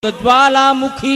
ज्वालामुखी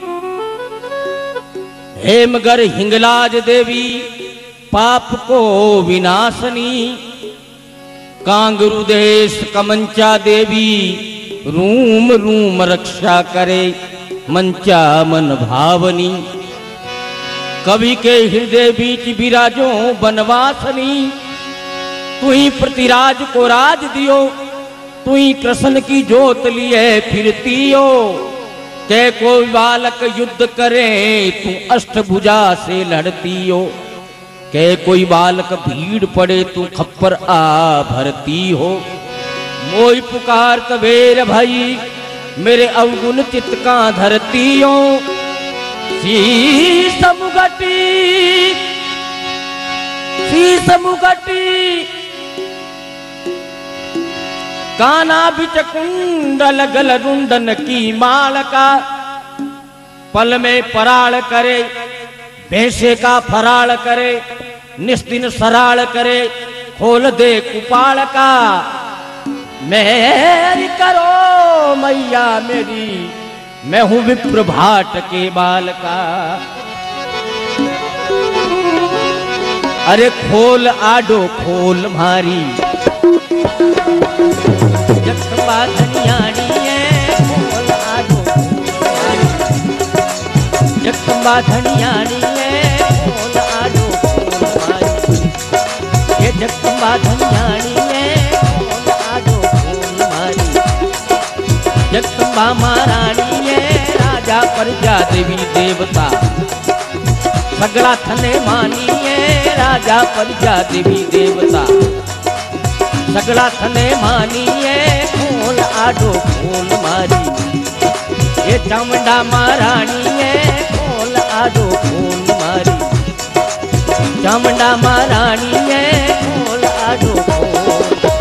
हेमगर हिंगलाज देवी पाप को विनाशनी कांगरू देश कमंचा देवी रूम रूम रक्षा करे मंचा मन भावनी कवि के हृदय बीच विराजो बनवासनी तू ही पृथ्वीराज को राज दियो तू ही कृष्ण की जोत लिए फिरती हो के कोई बालक युद्ध करे तू अष्टभुजा से लड़ती हो के कोई बालक भीड़ पड़े तू खप्पर आ भरती हो मोई पुकार तबेर भाई मेरे अवगुण चित्त का धरती हो शीस मुगटी काना बिच कुंडल गल रुंडन की माल का पल में पराल करे भैंसे का फराल करे निस्दिन सराल करे खोल दे कुपाल का मेरी करो मैया मेरी मैं हूं विप्र भाट के बाल का अरे खोल आडो खोल मारी जगदम्बा धनियाणी है खोल आडो जगदम्बा धनियाणी है खोल आडो ये जगदम्बा धनियाणी है खोल आडो खोल मारी जगदम्बा महारानी है राजा प्रजा देवी देवता सगला थने मानी है राजा प्रजा देवी देवता सगला थने मानी है खोल आडो खोल मारी ये चामुंडा महारानी है खोल आडो खोल मारी चामुंडा महारानी है खोल आडो खोल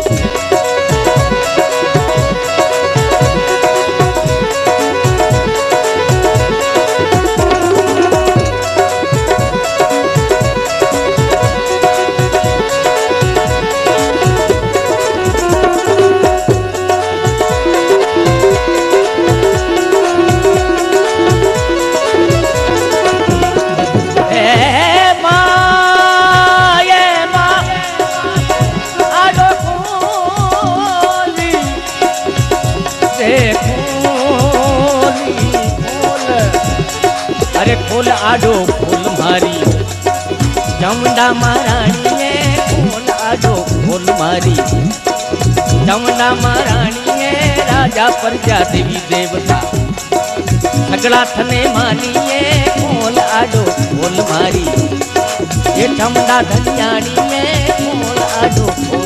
खोल आडो खोल मारी चामुंडा महारानी है खोल आडो खोल मारी चामुंडा महारानी है राजा प्रजा देवी देवता सगला थने मानी है खोल आडो खोल मारी ये चामुंडा धनियाणी है खोल आडो खोल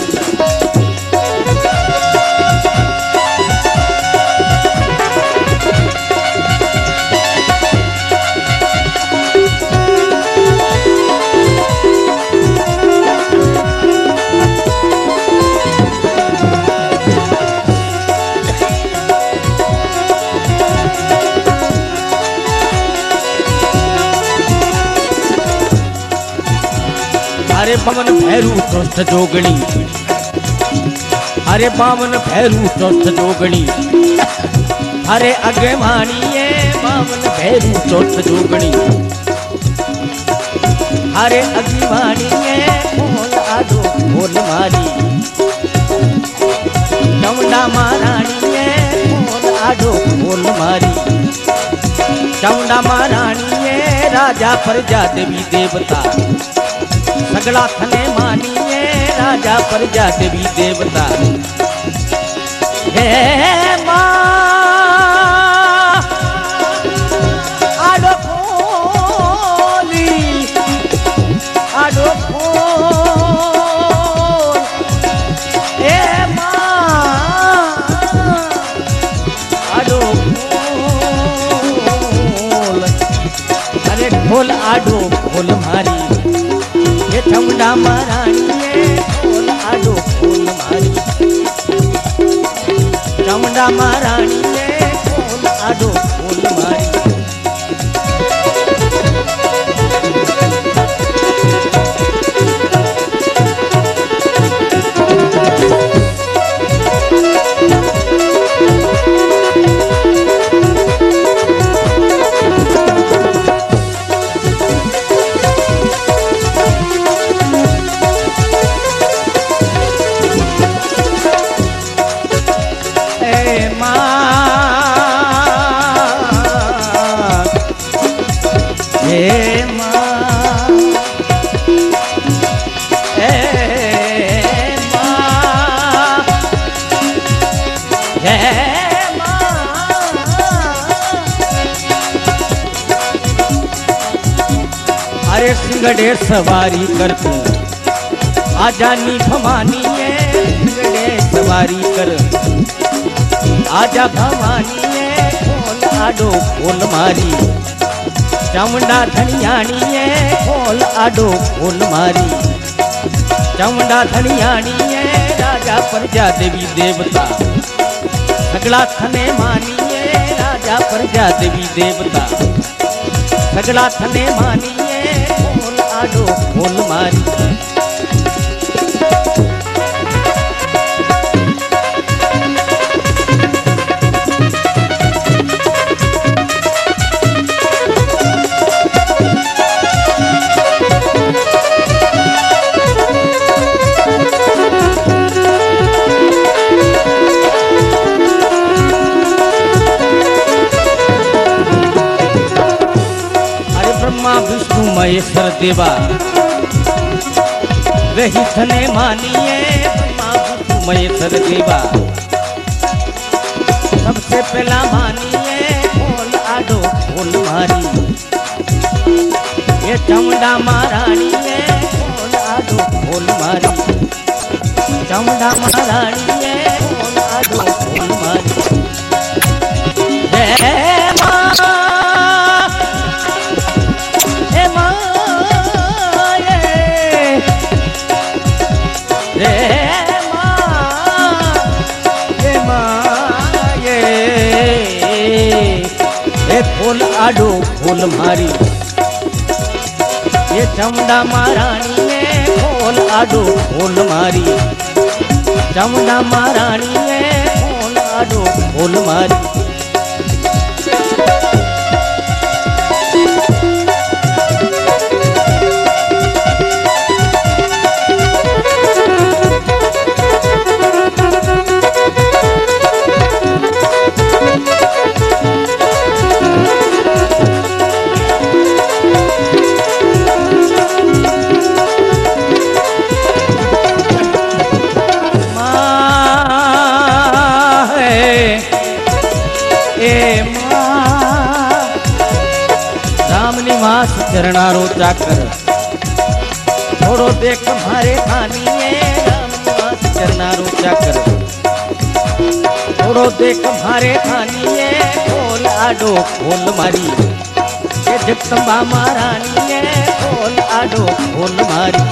अरे पवन भैरू त्वष्ट जोगणी अरे बामन भैरू त्वष्ट जोगणी अरे अग्रमानी है बामन भैरू त्वष्ट जोगणी अरे अग्रमानी है खोल आडो खोल मारी चामुंडा महारानी है खोल आडो खोल मारी चामुंडा महारानी है राजा प्रजा देवी देवता सगला थने मानी है राजा प्रजा देवी देवता हे माँ आडो खोली आडो खोल हे माँ आडो खोल अरे खोल आडो खोल मारी ये चामुंडा महारानी है खोल आडो खोल मारी चामुंडा महारानी है खोल आडो खोल मारी गड़े सवारी कर तू आजा नी भवानी गड़े सवारी कर आजा भवानी खोल आडो खोल मारी चामुंडा धनियाणी खोल आडो खोल मारी चामुंडा धनियाणी राजा प्रजा देवी देवता सगला थने मानिए राजा प्रजा देवी देवता सगला थने मानिए खोल आडो खोल मारी विष्णु महेश्वर देवा वही थने मानिए ब्रह्मा विष्णु महेश्वर देवा सबसे पहला मानिए खोल आडो खोल मारी ये चामुंडा महारानी खोल आडो खोल मारी चामुंडा महारानी खोल आडो खोल मारी खोल आडो खोल मारी ये चामुंडा महारानी ने खोल आडो खोल मारी चामुंडा महारानी ने खोल आडो खोल मारी चरणारो चाकर थोड़ो देख मारे खानी राम निवास चरणारो चाकर थोड़ो देख मारे खानी खोल आडो खोल मारी ये जगदम्बा महारानी खोल आडो खोल मारी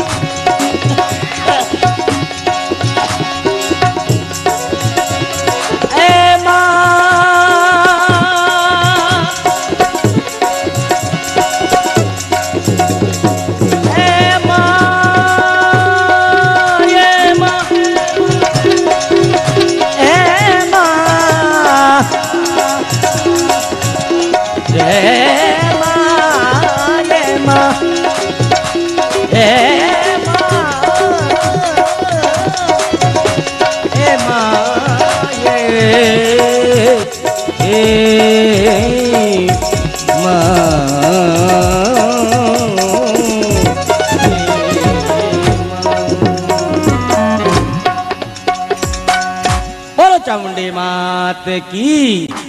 चामुंडे मात की।